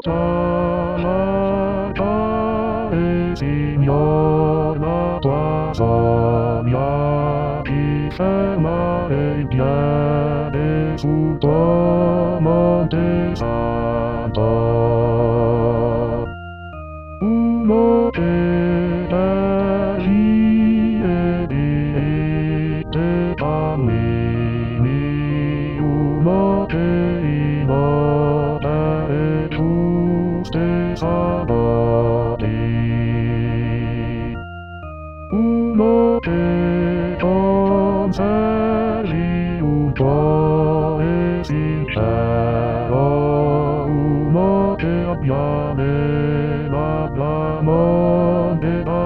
Signora tua soglia chi ferma in piede sul tuo monte santo. Uno che dagli e di te cammini, uno che invoca le giuste saboti. Uno che conservi un cuore sincero, uno che abbia nella moneta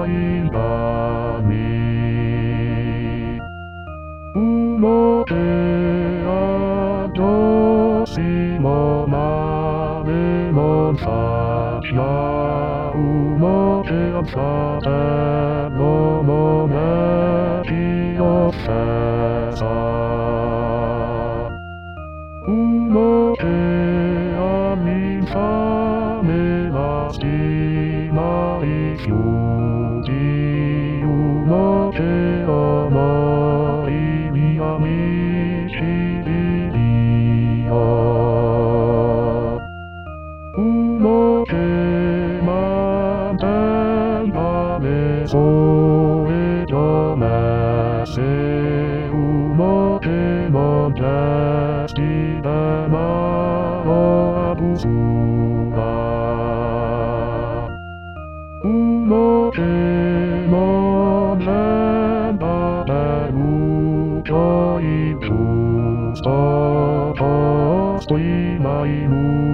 inganni, uno che addossimo male non sappia, uno che al fratello non è di offesa, uno che all'infame la stima rifiuti, uno che onori gli amici di Dio, uno che mantenga le sue promesse, uno che non gesti denaro ad usura, uno che non renda tenuto ingiusto, costui mai